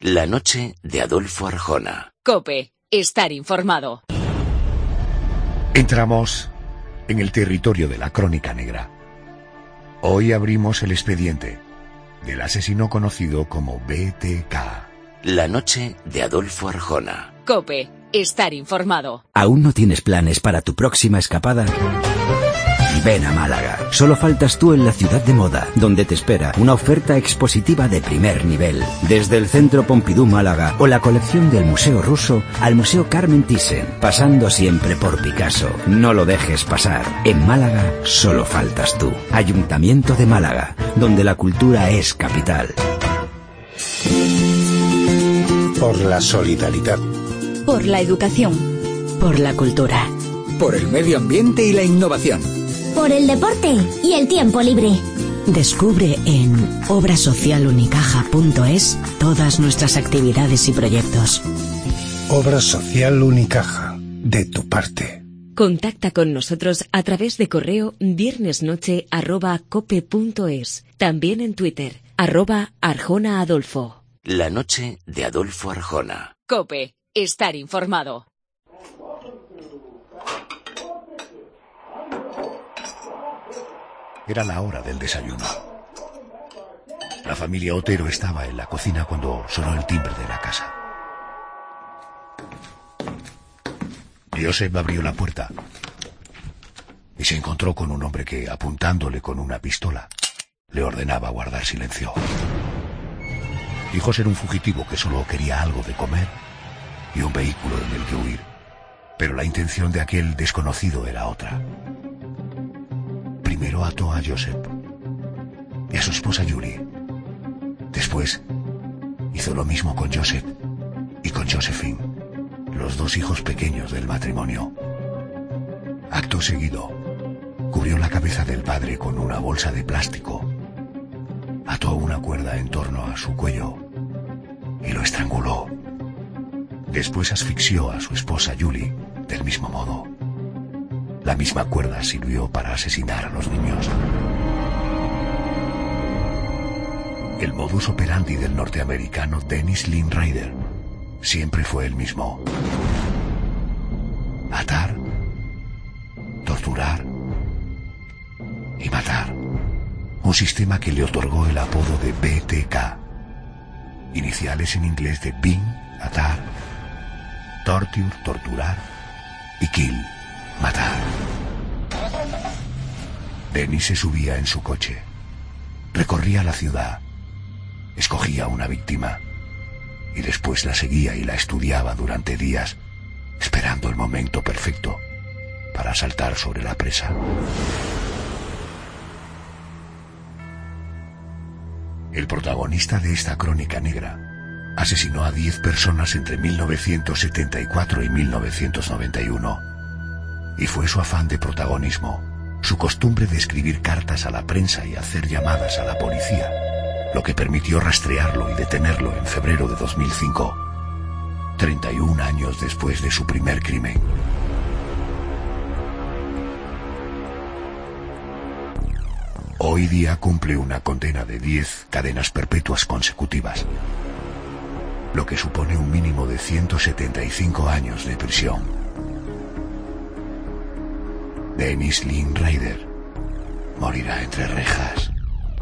La noche de Adolfo Arjona. COPE. Estar informado. Entramos en el territorio de la crónica negra. Hoy abrimos el expediente del asesino conocido como BTK. La noche de Adolfo Arjona. COPE. Estar informado. ¿Aún no tienes planes para tu próxima escapada? Ven a Málaga. Solo faltas tú en la ciudad de moda, donde te espera una oferta expositiva de primer nivel. Desde el Centro Pompidou Málaga o la colección del Museo Ruso al Museo Carmen Thyssen, pasando siempre por Picasso. No lo dejes pasar. En Málaga solo faltas tú. Ayuntamiento de Málaga, donde la cultura es capital. Por la solidaridad. Por la educación. Por la cultura. Por el medio ambiente y la innovación. Por el deporte y el tiempo libre. Descubre en obrasocialunicaja.es todas nuestras actividades y proyectos. Obra Social Unicaja, de tu parte. Contacta con nosotros a través de correo viernesnoche@cope.es. También en Twitter, @ArjonaAdolfo. La noche de Adolfo Arjona. COPE. Estar informado. Era la hora del desayuno. La familia Otero estaba en la cocina cuando sonó el timbre de la casa. Joseph abrió la puerta y se encontró con un hombre que, apuntándole con una pistola, le ordenaba guardar silencio. Dijo ser un fugitivo que solo quería algo de comer y un vehículo en el que huir, pero la intención de aquel desconocido era otra. Primero ató a Joseph y a su esposa Yuri. Después hizo lo mismo con Joseph y con Josephine, los dos hijos pequeños del matrimonio. Acto seguido, cubrió la cabeza del padre con una bolsa de plástico, ató una cuerda en torno a su cuello y lo estranguló. Después asfixió a su esposa Yuri del mismo modo. La misma cuerda sirvió para asesinar a los niños. El modus operandi del norteamericano Dennis Lynn Ryder siempre fue el mismo: atar, torturar y matar. Un sistema que le otorgó el apodo de BTK, iniciales en inglés de Being, atar, torture, torturar, y kill, matar. Dennis se subía en su coche, recorría la ciudad, escogía una víctima y después la seguía y la estudiaba durante días, esperando el momento perfecto para saltar sobre la presa. El protagonista de esta crónica negra asesinó a 10 personas entre 1974 y 1991. Y fue su afán de protagonismo, su costumbre de escribir cartas a la prensa y hacer llamadas a la policía, lo que permitió rastrearlo y detenerlo en febrero de 2005, 31 años después de su primer crimen. Hoy día cumple una condena de 10 cadenas perpetuas consecutivas, lo que supone un mínimo de 175 años de prisión. Dennis Lynn Ryder morirá entre rejas.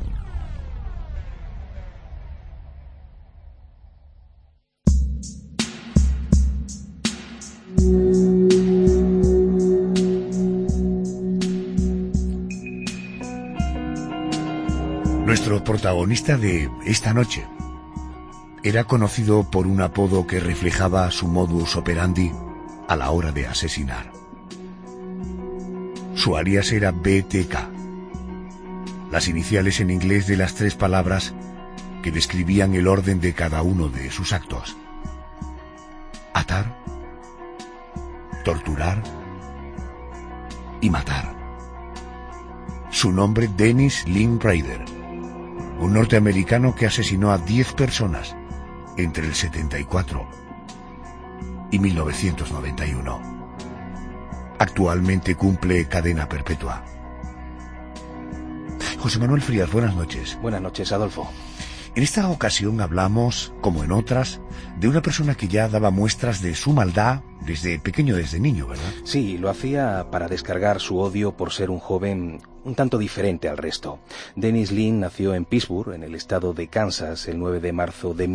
Nuestro protagonista de esta noche era conocido por un apodo que reflejaba su modus operandi a la hora de asesinar. Su alias era BTK, las iniciales en inglés de las 3 palabras que describían el orden de cada uno de sus actos: atar, torturar y matar. Su nombre: Dennis Lynn Ryder, un norteamericano que asesinó a 10 personas entre el 74 y 1991. Actualmente cumple cadena perpetua. José Manuel Frías, buenas noches. Buenas noches, Adolfo. En esta ocasión hablamos, como en otras, de una persona que ya daba muestras de su maldad desde niño, ¿verdad? Sí, lo hacía para descargar su odio por ser un joven un tanto diferente al resto. Dennis Lin nació en Pittsburgh, en el estado de Kansas, el 9 de marzo de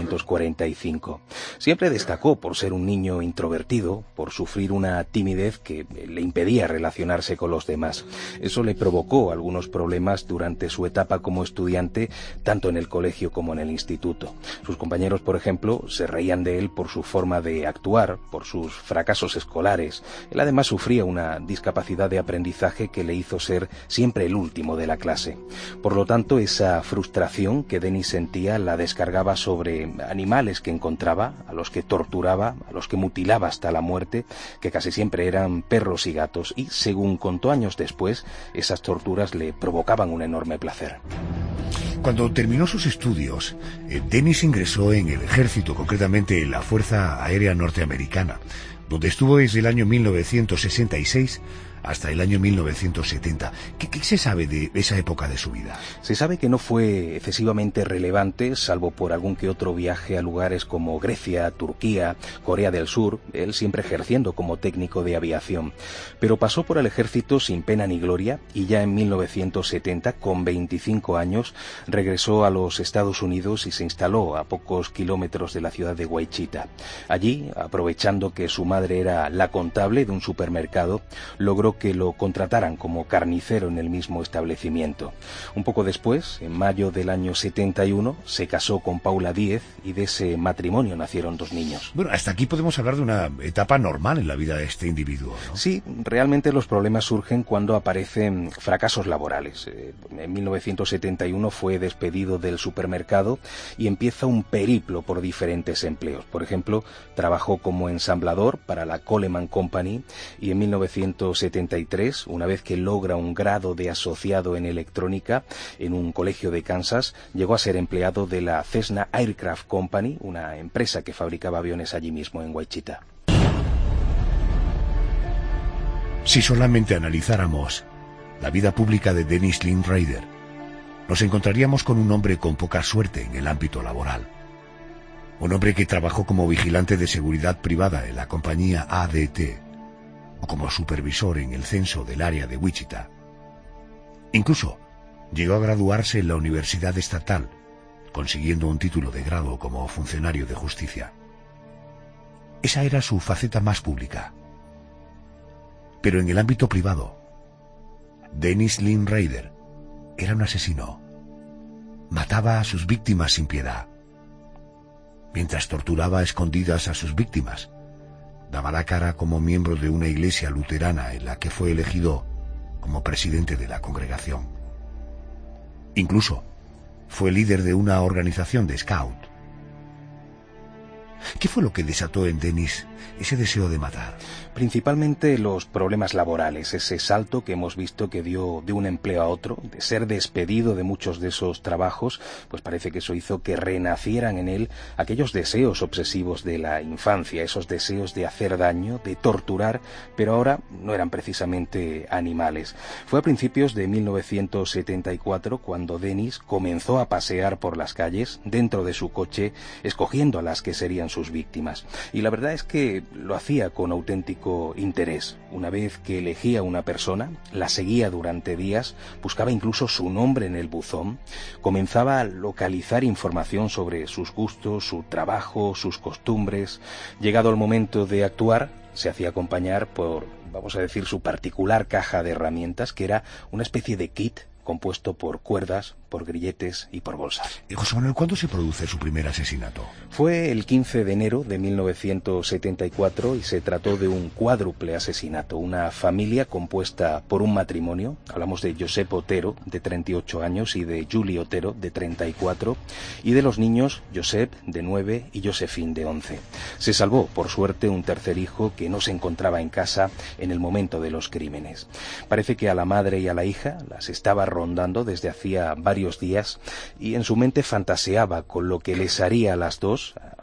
1945. Siempre destacó por ser un niño introvertido, por sufrir una timidez que le impedía relacionarse con los demás. Eso le provocó algunos problemas durante su etapa como estudiante, tanto en el colegio como en el instituto. Sus compañeros, por ejemplo, se reían de él por su forma de actuar, por sus fracasos escolares. Él además sufría una discapacidad de aprendizaje que le hizo ser siempre el último de la clase. Por lo tanto, esa frustración que Dennis sentía la descargaba sobre animales que encontraba, a los que torturaba, a los que mutilaba hasta la muerte, que casi siempre eran perros y gatos, y según contó años después, esas torturas le provocaban un enorme placer. Cuando terminó sus estudios, Dennis ingresó en el ejército, concretamente en la Fuerza Aérea Norteamericana, donde estuvo desde el año 1966 hasta el año 1970. ¿Qué se sabe de esa época de su vida? Se sabe que no fue excesivamente relevante, salvo por algún que otro viaje a lugares como Grecia, Turquía, Corea del Sur, él siempre ejerciendo como técnico de aviación. Pero pasó por el ejército sin pena ni gloria y ya en 1970, con 25 años, regresó a los Estados Unidos y se instaló a pocos kilómetros de la ciudad de Wichita. Allí, aprovechando que su madre era la contable de un supermercado, logró que lo contrataran como carnicero en el mismo establecimiento. Un poco después, en mayo del año 71, se casó con Paula Díez y de ese matrimonio nacieron 2 niños. Bueno, hasta aquí podemos hablar de una etapa normal en la vida de este individuo, ¿no? Sí, realmente los problemas surgen cuando aparecen fracasos laborales. En 1971 fue despedido del supermercado y empieza un periplo por diferentes empleos. Por ejemplo, trabajó como ensamblador para la Coleman Company y en 1973, una vez que logra un grado de asociado en electrónica en un colegio de Kansas, llegó a ser empleado de la Cessna Aircraft Company, una empresa que fabricaba aviones allí mismo en Wichita. Si solamente analizáramos la vida pública de Dennis Lin Raider, nos encontraríamos con un hombre con poca suerte en el ámbito laboral. Un hombre que trabajó como vigilante de seguridad privada en la compañía ADT, o como supervisor en el censo del área de Wichita. Incluso llegó a graduarse en la Universidad Estatal, consiguiendo un título de grado como funcionario de justicia. Esa era su faceta más pública. Pero en el ámbito privado, Dennis Lin Raider era un asesino. Mataba a sus víctimas sin piedad. Mientras torturaba a escondidas a sus víctimas, daba la cara como miembro de una iglesia luterana en la que fue elegido como presidente de la congregación. Incluso fue líder de una organización de scout. ¿Qué fue lo que desató en Dennis ese deseo de matar? Principalmente los problemas laborales, ese salto que hemos visto que dio de un empleo a otro, de ser despedido de muchos de esos trabajos, pues parece que eso hizo que renacieran en él aquellos deseos obsesivos de la infancia, esos deseos de hacer daño, de torturar, pero ahora no eran precisamente animales. Fue a principios de 1974 cuando Dennis comenzó a pasear por las calles dentro de su coche, escogiendo a las que serían sus víctimas. Y la verdad es que lo hacía con auténtico interés. Una vez que elegía una persona, la seguía durante días, buscaba incluso su nombre en el buzón, comenzaba a localizar información sobre sus gustos, su trabajo, sus costumbres. Llegado el momento de actuar, se hacía acompañar por, vamos a decir, su particular caja de herramientas, que era una especie de kit compuesto por cuerdas, por grilletes y por bolsas. José Manuel, ¿cuándo se produce su primer asesinato? Fue el 15 de enero de 1974 y se trató de un cuádruple asesinato. Una familia compuesta por un matrimonio, hablamos de Josep Otero, de 38 años, y de Julie Otero, de 34, y de los niños Josep, de 9, y Josephine, de 11. Se salvó, por suerte, un tercer hijo que no se encontraba en casa en el momento de los crímenes. Parece que a la madre y a la hija las estaba rondando desde hacía varios días y en su mente fantaseaba con lo que les haría a las dos,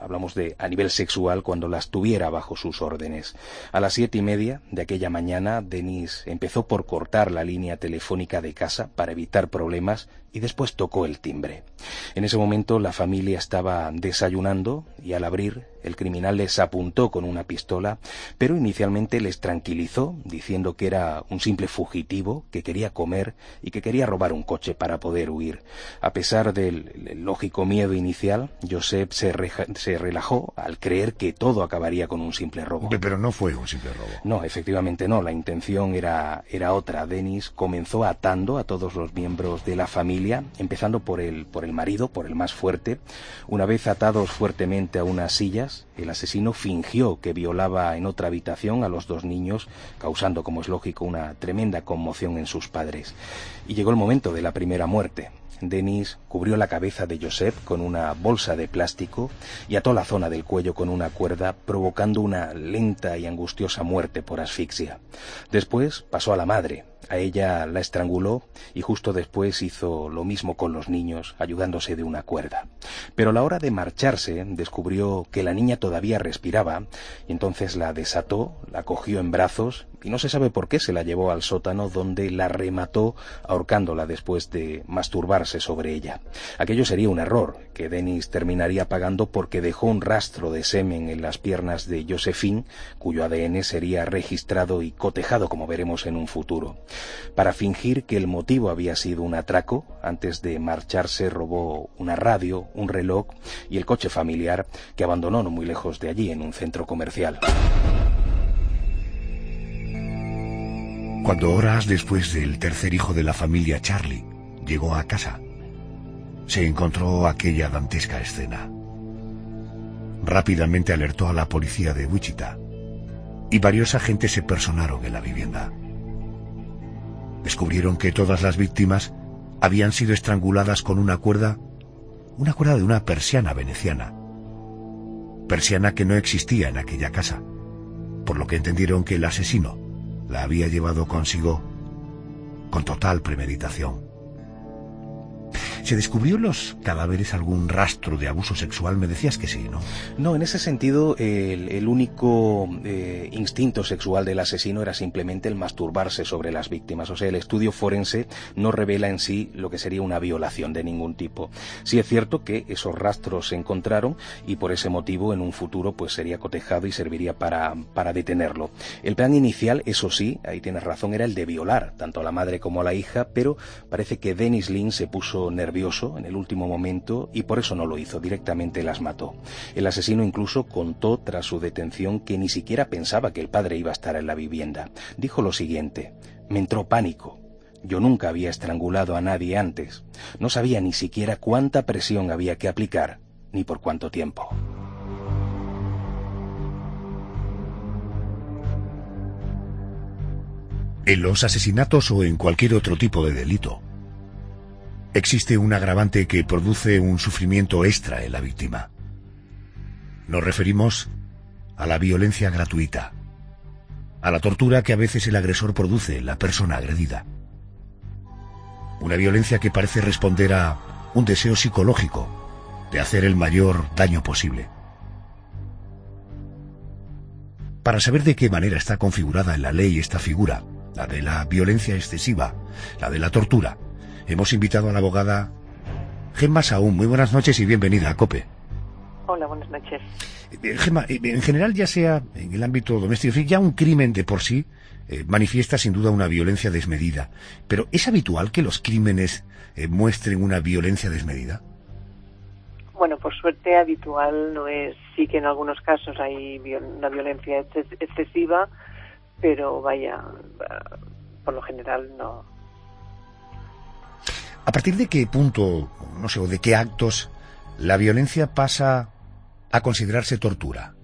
hablamos de a nivel sexual, cuando las tuviera bajo sus órdenes. A las 7:30 de aquella mañana, Denis empezó por cortar la línea telefónica de casa para evitar problemas y después tocó el timbre. En ese momento la familia estaba desayunando y al abrir el criminal les apuntó con una pistola, pero inicialmente les tranquilizó diciendo que era un simple fugitivo que quería comer y que quería robar un coche para poder huir. A pesar del lógico miedo inicial, Josep se relajó al creer que todo acabaría con un simple robo. Pero no fue un simple robo. No, efectivamente no. La intención era otra. Denis comenzó atando a todos los miembros de la familia, empezando por el marido, por el más fuerte. Una vez atados fuertemente a unas sillas, el asesino fingió que violaba en otra habitación a los 2 niños, causando, como es lógico, una tremenda conmoción en sus padres. Y llegó el momento de la primera muerte. Denis cubrió la cabeza de Josep con una bolsa de plástico y ató la zona del cuello con una cuerda, provocando una lenta y angustiosa muerte por asfixia. Después pasó a la madre. A ella la estranguló y justo después hizo lo mismo con los niños, ayudándose de una cuerda. Pero a la hora de marcharse descubrió que la niña todavía respiraba y entonces la desató, la cogió en brazos y no se sabe por qué se la llevó al sótano, donde la remató ahorcándola después de masturbarse sobre ella. Aquello sería un error que Denis terminaría pagando, porque dejó un rastro de semen en las piernas de Josephine, cuyo ADN sería registrado y cotejado, como veremos en un futuro. Para fingir que el motivo había sido un atraco, antes de marcharse robó una radio, un reloj y el coche familiar, que abandonó no muy lejos de allí, en un centro comercial. Cuando horas después del tercer hijo de la familia, Charlie, llegó a casa, se encontró aquella dantesca escena. Rápidamente alertó a la policía de Wichita y varios agentes se personaron en la vivienda. Descubrieron que todas las víctimas habían sido estranguladas con una cuerda de una persiana veneciana. Persiana que no existía en aquella casa, por lo que entendieron que el asesino la había llevado consigo con total premeditación. ¿Se descubrió en los cadáveres algún rastro de abuso sexual? Me decías que sí, ¿no? No, en ese sentido, el único instinto sexual del asesino era simplemente el masturbarse sobre las víctimas. O sea, el estudio forense no revela en sí lo que sería una violación de ningún tipo. Sí es cierto que esos rastros se encontraron y por ese motivo en un futuro pues sería cotejado y serviría para detenerlo. El plan inicial, eso sí, ahí tienes razón, era el de violar tanto a la madre como a la hija, pero parece que Denis Lynn se puso nervioso en el último momento y por eso no lo hizo, directamente las mató. El asesino incluso contó tras su detención que ni siquiera pensaba que el padre iba a estar en la vivienda. Dijo lo siguiente: me entró pánico. Yo nunca había estrangulado a nadie antes. No sabía ni siquiera cuánta presión había que aplicar, ni por cuánto tiempo. En los asesinatos o en cualquier otro tipo de delito, existe un agravante que produce un sufrimiento extra en la víctima. Nos referimos a la violencia gratuita, a la tortura que a veces el agresor produce en la persona agredida. Una violencia que parece responder a un deseo psicológico de hacer el mayor daño posible. Para saber de qué manera está configurada en la ley esta figura, la de la violencia excesiva, la de la tortura, hemos invitado a la abogada Gemma Saúl. Muy buenas noches y bienvenida a COPE. Hola, buenas noches. Gemma, en general, ya sea en el ámbito doméstico, ya un crimen de por sí manifiesta sin duda una violencia desmedida. Pero ¿es habitual que los crímenes muestren una violencia desmedida? Bueno, por suerte habitual no es. Sí que en algunos casos hay una violencia excesiva, pero vaya, por lo general no. ¿A partir de qué punto, no sé, o de qué actos la violencia pasa a considerarse tortura?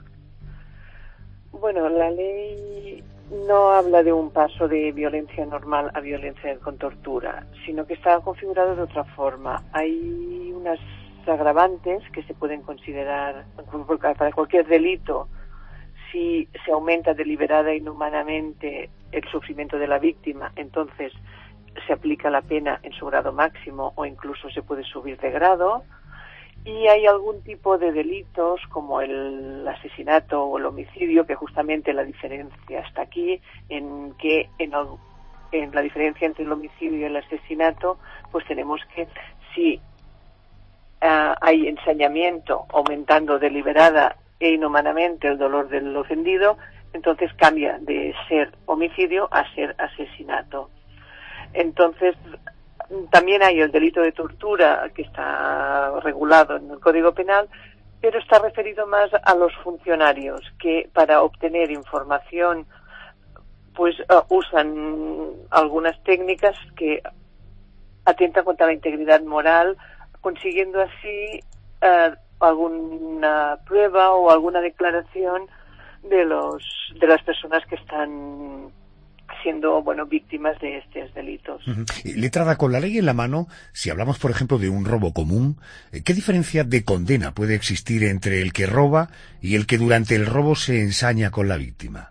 Bueno, la ley no habla de un paso de violencia normal a violencia con tortura, sino que está configurado de otra forma. Hay unas agravantes que se pueden considerar para cualquier delito. Si se aumenta deliberada e inhumanamente el sufrimiento de la víctima, entonces se aplica la pena en su grado máximo o incluso se puede subir de grado. Y hay algún tipo de delitos como el asesinato o el homicidio, que justamente la diferencia está aquí, en que en la diferencia entre el homicidio y el asesinato, pues tenemos que si hay ensañamiento aumentando deliberada e inhumanamente el dolor del ofendido, entonces cambia de ser homicidio a ser asesinato. Entonces, también hay el delito de tortura, que está regulado en el Código Penal, pero está referido más a los funcionarios que para obtener información pues usan algunas técnicas que atentan contra la integridad moral, consiguiendo así alguna prueba o alguna declaración de las personas que están siendo víctimas de estos delitos. Letrada, con la ley en la mano, si hablamos por ejemplo de un robo común, ¿qué diferencia de condena puede existir entre el que roba y el que durante el robo se ensaña con la víctima?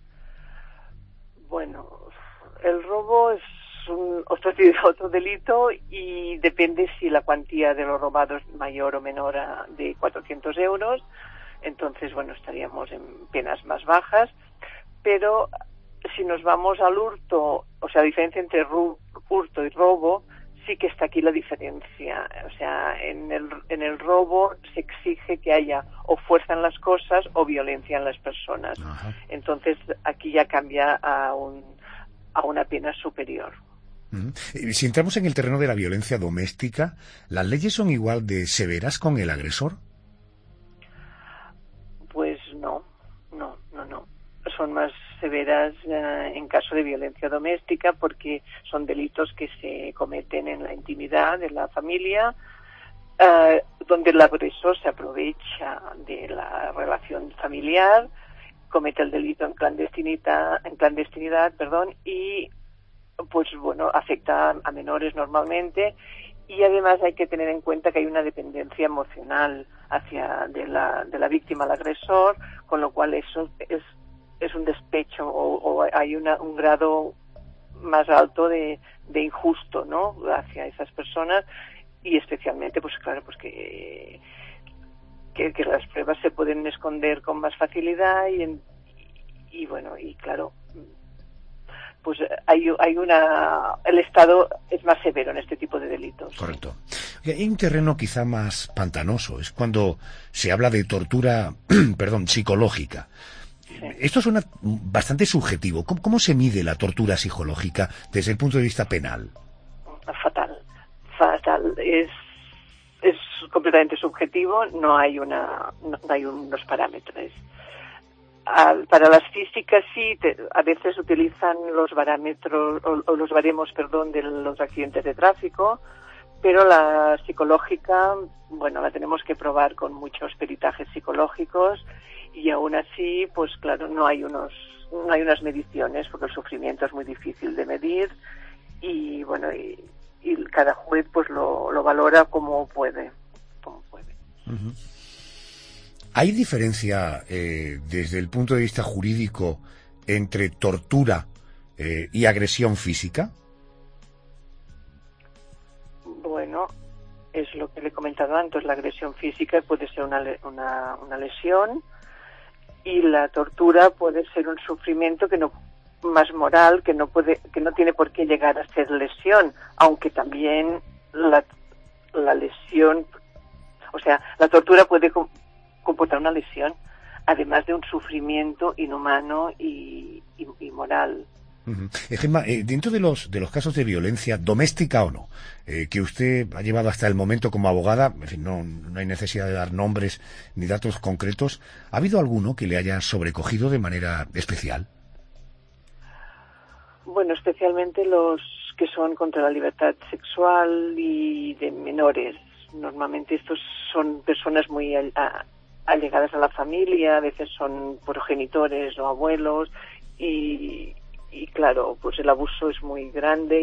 Bueno, el robo es otro delito y depende si la cuantía de lo robado es mayor o menor de 400 euros, entonces estaríamos en penas más bajas, pero si nos vamos al hurto, o sea, la diferencia entre hurto y robo, sí que está aquí la diferencia. O sea, en el robo se exige que haya o fuerza en las cosas o violencia en las personas. Ajá. Entonces, aquí ya cambia a una pena superior. Si entramos en el terreno de la violencia doméstica, ¿las leyes son igual de severas con el agresor? Pues no. Son más severas en caso de violencia doméstica porque son delitos que se cometen en la intimidad de la familia, donde el agresor se aprovecha de la relación familiar, comete el delito en clandestinidad, y afecta a menores normalmente, y además hay que tener en cuenta que hay una dependencia emocional de la víctima al agresor, con lo cual eso es un despecho o hay un grado más alto de injusto, ¿no?, hacia esas personas, y especialmente que las pruebas se pueden esconder con más facilidad y claro, pues el Estado es más severo en este tipo de delitos. Correcto. Hay un terreno quizá más pantanoso, es cuando se habla de tortura, psicológica. Sí. Esto suena bastante subjetivo. ¿Cómo se mide la tortura psicológica desde el punto de vista penal? Fatal. Es completamente subjetivo, no hay unos parámetros. Para las físicas sí, a veces utilizan los parámetros o los baremos, de los accidentes de tráfico, pero la psicológica, la tenemos que probar con muchos peritajes psicológicos y aún así, pues claro, no hay unas mediciones porque el sufrimiento es muy difícil de medir y cada juez pues lo valora como puede. Uh-huh. ¿Hay diferencia desde el punto de vista jurídico entre tortura y agresión física? Bueno, es lo que le he comentado antes. La agresión física puede ser una lesión y la tortura puede ser un sufrimiento más moral que no tiene por qué llegar a ser lesión, aunque también la lesión, o sea, la tortura puede comportar una lesión, además de un sufrimiento inhumano y moral. Uh-huh. Gemma, dentro de los casos de violencia, doméstica o no, que usted ha llevado hasta el momento como abogada, en fin, no hay necesidad de dar nombres ni datos concretos, ¿ha habido alguno que le haya sobrecogido de manera especial? Bueno, especialmente los que son contra la libertad sexual y de menores. Normalmente estos son personas muy allegadas a la familia, a veces son progenitores o abuelos y claro, pues el abuso es muy grande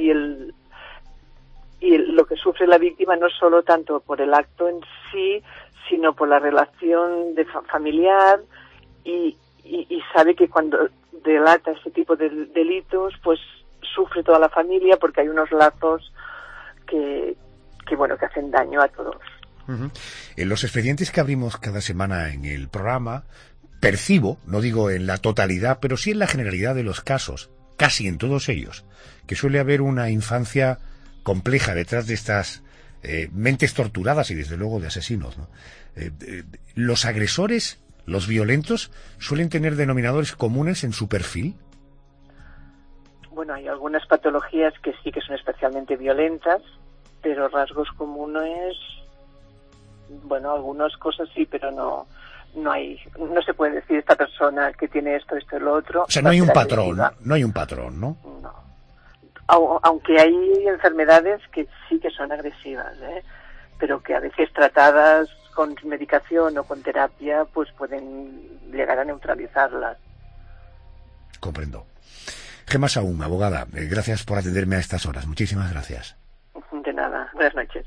y lo que sufre la víctima no solo tanto por el acto en sí, sino por la relación familiar y sabe que cuando delata ese tipo de delitos, pues sufre toda la familia porque hay unos lazos que hacen daño a todos. En los expedientes que abrimos cada semana en el programa, percibo, no digo en la totalidad, pero sí en la generalidad de los casos, casi en todos ellos, que suele haber una infancia compleja detrás de estas mentes torturadas y desde luego de asesinos, ¿no? Los agresores, los violentos, suelen tener denominadores comunes en su perfil. Bueno, hay algunas patologías que sí que son especialmente violentas, pero rasgos comunes, bueno, algunas cosas sí, pero no se puede decir esta persona que tiene esto y lo otro. O sea, no hay un patrón, ¿no? No. Aunque hay enfermedades que sí que son agresivas, pero que a veces tratadas con medicación o con terapia, pues pueden llegar a neutralizarlas. Comprendo. Gemma Sahún, abogada, gracias por atenderme a estas horas. Muchísimas gracias. De nada. Buenas noches.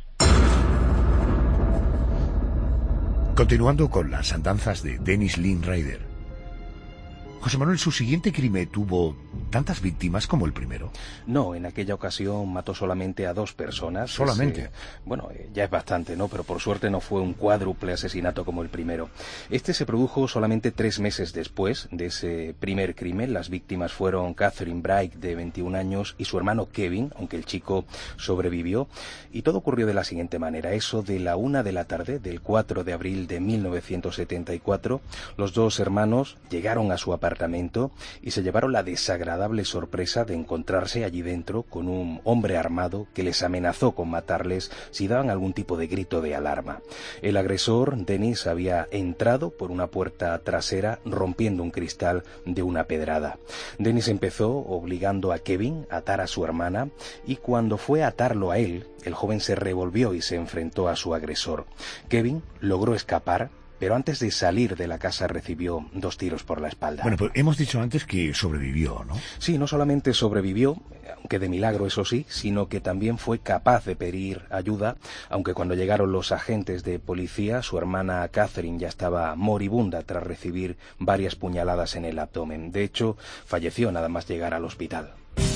Continuando con las andanzas de Dennis Lynn Ryder. José Manuel, ¿su siguiente crimen tuvo tantas víctimas como el primero? No, en aquella ocasión mató solamente a 2 personas. ¿Solamente? Ya es bastante, ¿no? Pero por suerte no fue un cuádruple asesinato como el primero. Este se produjo solamente 3 meses después de ese primer crimen. Las víctimas fueron Catherine Bright, de 21 años, y su hermano Kevin, aunque el chico sobrevivió. Y todo ocurrió de la siguiente manera. Eso de la 1 de la tarde, del 4 de abril de 1974, los 2 hermanos llegaron a su apartamento y se llevaron la desagradable sorpresa de encontrarse allí dentro con un hombre armado que les amenazó con matarles si daban algún tipo de grito de alarma. El agresor, Dennis, había entrado por una puerta trasera rompiendo un cristal de una pedrada. Dennis empezó obligando a Kevin a atar a su hermana y cuando fue a atarlo a él, el joven se revolvió y se enfrentó a su agresor. Kevin logró escapar, pero antes de salir de la casa recibió 2 tiros por la espalda. Bueno, pues hemos dicho antes que sobrevivió, ¿no? Sí, no solamente sobrevivió, aunque de milagro eso sí, sino que también fue capaz de pedir ayuda, aunque cuando llegaron los agentes de policía, su hermana Catherine ya estaba moribunda tras recibir varias puñaladas en el abdomen. De hecho, falleció nada más llegar al hospital.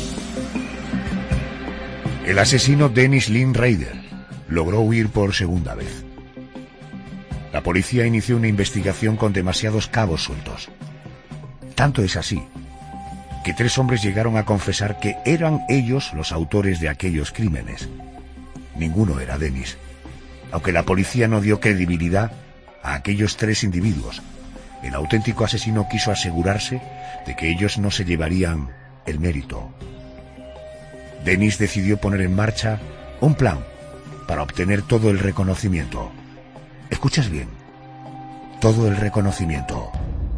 El asesino Dennis Lynn Ryder logró huir por segunda vez. La policía inició una investigación con demasiados cabos sueltos. Tanto es así que 3 hombres llegaron a confesar que eran ellos los autores de aquellos crímenes. Ninguno era Dennis, aunque la policía no dio credibilidad a aquellos 3 individuos. El auténtico asesino quiso asegurarse de que ellos no se llevarían el mérito. Dennis decidió poner en marcha un plan para obtener todo el reconocimiento. ¿Escuchas bien? Todo el reconocimiento.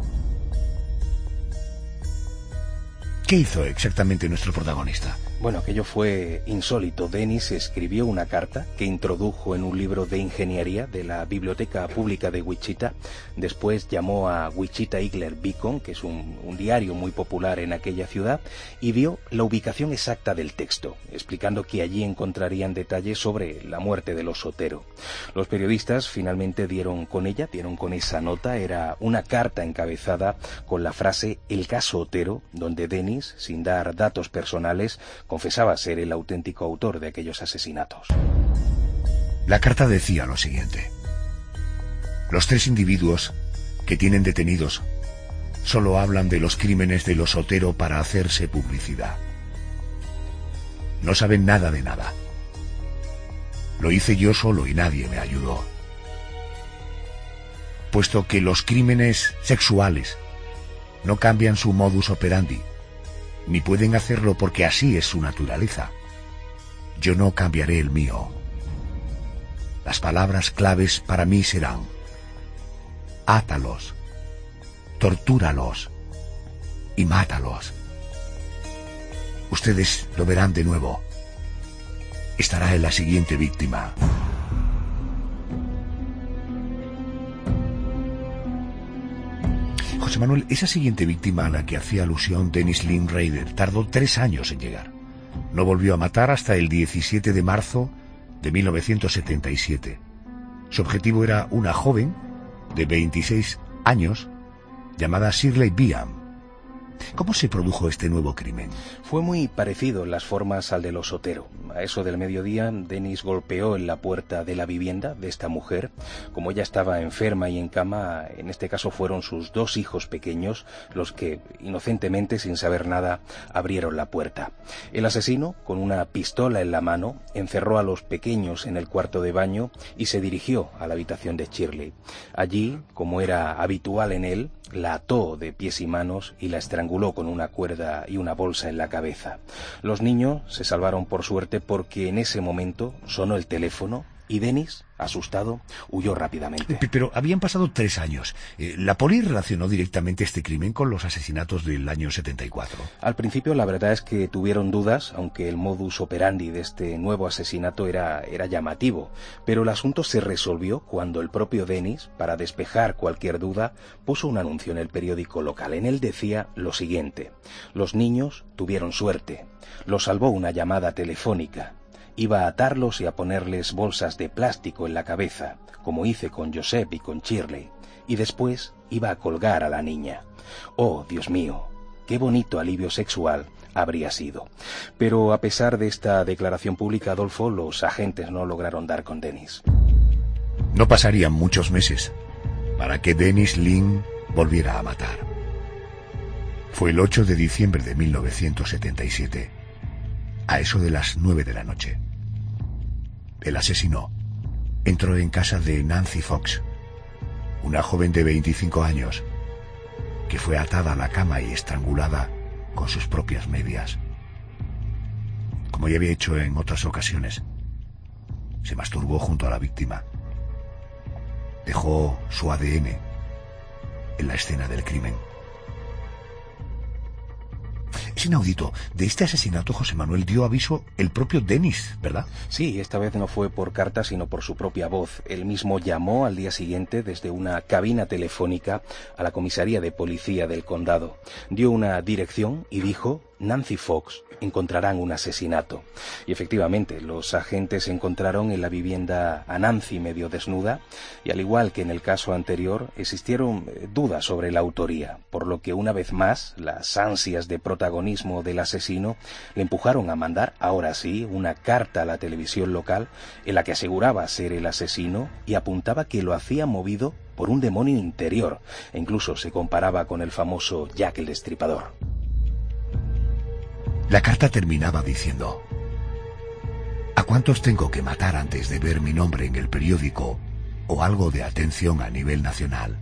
¿Qué hizo exactamente nuestro protagonista? Bueno, aquello fue insólito. Dennis escribió una carta que introdujo en un libro de ingeniería de la Biblioteca Pública de Wichita. Después llamó a Wichita Eagle Beacon, que es un diario muy popular en aquella ciudad, y dio la ubicación exacta del texto, explicando que allí encontrarían detalles sobre la muerte de los Otero. Los periodistas finalmente dieron con esa nota. Era una carta encabezada con la frase "El caso Otero", donde Dennis, sin dar datos personales, confesaba ser el auténtico autor de aquellos asesinatos. La carta decía lo siguiente: los 3 individuos que tienen detenidos solo hablan de los crímenes de los Otero para hacerse publicidad. No saben nada de nada. Lo hice yo solo y nadie me ayudó. Puesto que los crímenes sexuales no cambian su modus operandi, ni pueden hacerlo porque así es su naturaleza, yo no cambiaré el mío. Las palabras claves para mí serán: átalos, tortúralos y mátalos. Ustedes lo verán de nuevo. Estará en la siguiente víctima. José Manuel, esa siguiente víctima a la que hacía alusión Dennis Lynn Ryder tardó 3 años en llegar. No volvió a matar hasta el 17 de marzo de 1977. Su objetivo era una joven de 26 años llamada Shirley Beam. ¿Cómo se produjo este nuevo crimen? Fue muy parecido en las formas al de los Otero. A eso del mediodía, Dennis golpeó en la puerta de la vivienda de esta mujer. Como ella estaba enferma y en cama, en este caso fueron sus 2 hijos pequeños los que, inocentemente, sin saber nada, abrieron la puerta. El asesino, con una pistola en la mano, encerró a los pequeños en el cuarto de baño y se dirigió a la habitación de Shirley. Allí, como era habitual en él, la ató de pies y manos y la estranguló con una cuerda y una bolsa en la cabeza. Los niños se salvaron por suerte porque en ese momento sonó el teléfono y Dennis, asustado, huyó rápidamente. Pero habían pasado 3 años. ¿La poli relacionó directamente este crimen con los asesinatos del año 74? Al principio la verdad es que tuvieron dudas, aunque el modus operandi de este nuevo asesinato era llamativo. Pero el asunto se resolvió cuando el propio Dennis, para despejar cualquier duda, puso un anuncio en el periódico local. En él decía lo siguiente: los niños tuvieron suerte. Los salvó una llamada telefónica. Iba a atarlos y a ponerles bolsas de plástico en la cabeza, como hice con Joseph y con Shirley, y después iba a colgar a la niña. Oh, Dios mío, qué bonito alivio sexual habría sido. Pero a pesar de esta declaración pública, Adolfo, los agentes no lograron dar con Dennis. No pasarían muchos meses para que Dennis Lynn volviera a matar. Fue el 8 de diciembre de 1977, a eso de las 9 de la noche. El asesino entró en casa de Nancy Fox, una joven de 25 años, que fue atada a la cama y estrangulada con sus propias medias. Como ya había hecho en otras ocasiones, se masturbó junto a la víctima. Dejó su ADN en la escena del crimen. Es inaudito. De este asesinato, José Manuel, dio aviso el propio Dennis, ¿verdad? Sí, esta vez no fue por carta, sino por su propia voz. Él mismo llamó al día siguiente desde una cabina telefónica a la comisaría de policía del condado. Dio una dirección y dijo: Nancy Fox, encontrarán un asesinato. Y efectivamente, los agentes encontraron en la vivienda a Nancy medio desnuda, y al igual que en el caso anterior, existieron dudas sobre la autoría, por lo que una vez más, las ansias de protagonismo del asesino le empujaron a mandar, ahora sí, una carta a la televisión local en la que aseguraba ser el asesino y apuntaba que lo hacía movido por un demonio interior, e incluso se comparaba con el famoso Jack el Destripador. La carta terminaba diciendo: ¿a cuántos tengo que matar antes de ver mi nombre en el periódico o algo de atención a nivel nacional?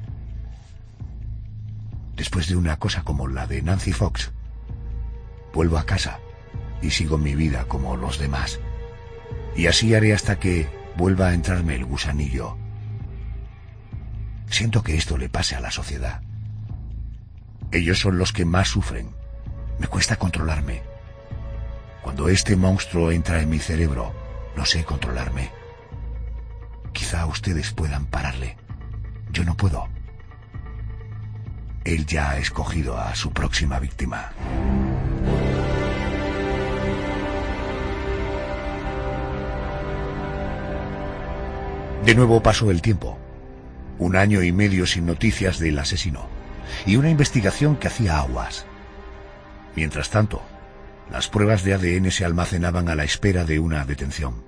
Después de una cosa como la de Nancy Fox, vuelvo a casa y sigo mi vida como los demás. Y así haré hasta que vuelva a entrarme el gusanillo. Siento que esto le pase a la sociedad. Ellos son los que más sufren. Me cuesta controlarme. Cuando este monstruo entra en mi cerebro, no sé controlarme. Quizá ustedes puedan pararle. Yo no puedo. Él ya ha escogido a su próxima víctima. De nuevo pasó el tiempo. 1 año y medio sin noticias del asesino. Y una investigación que hacía aguas. Mientras tanto, las pruebas de ADN se almacenaban a la espera de una detención.